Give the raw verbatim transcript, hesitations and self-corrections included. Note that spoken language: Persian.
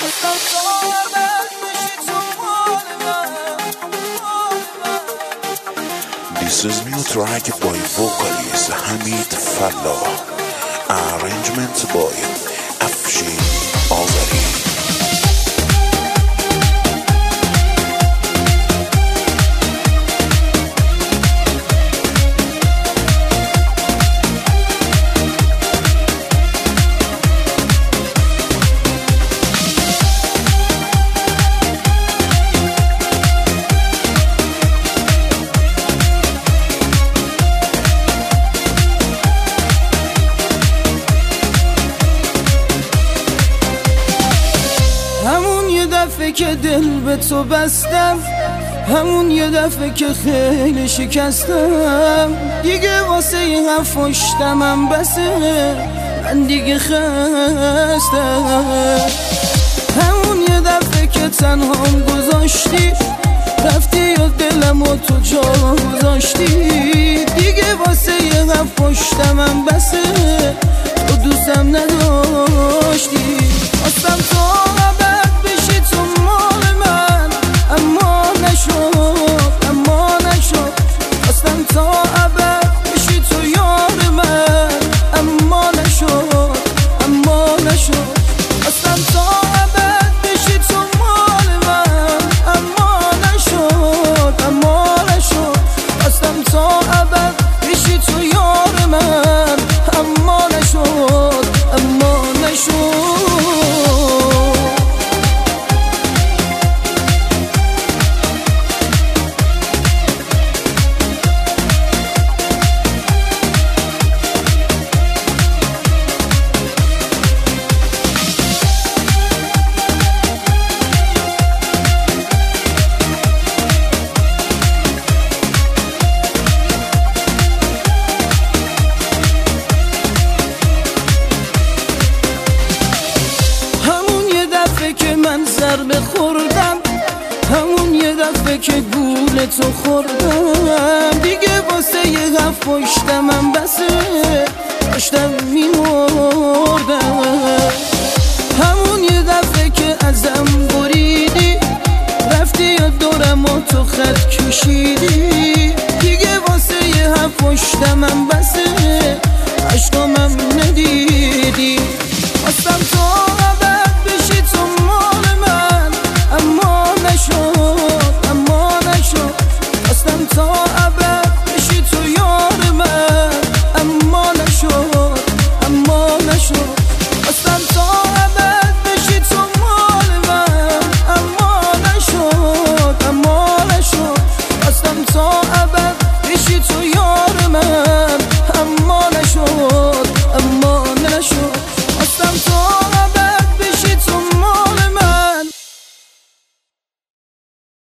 This is new track by vocalist Hamid Fallah, arrangement by Afshin Azari. دفعه که دل به تو بستم، همون یه دفعه که خیلی شکستم، دیگه واسه یه هفشتمم بسه، من دیگه خستم. همون یه دفعه که تنهام گذاشتی، رفتی یا دلم و تو جا گذاشتی، دیگه واسه یه هفشتمم بسه، تو دوستم نداشتی. خواستم تو که من ضربه خوردم، همون یه دفعه که گول تو خوردم، دیگه واسه یه هفت پشتمم بسه، داشتم میمردم. همون یه دفعه که ازم بریدی، رفتی یا دورم و تو خط کشیدی، دیگه واسه یه هفت پشتمم بسه، عشقامم ندیدی. خواستم تو to your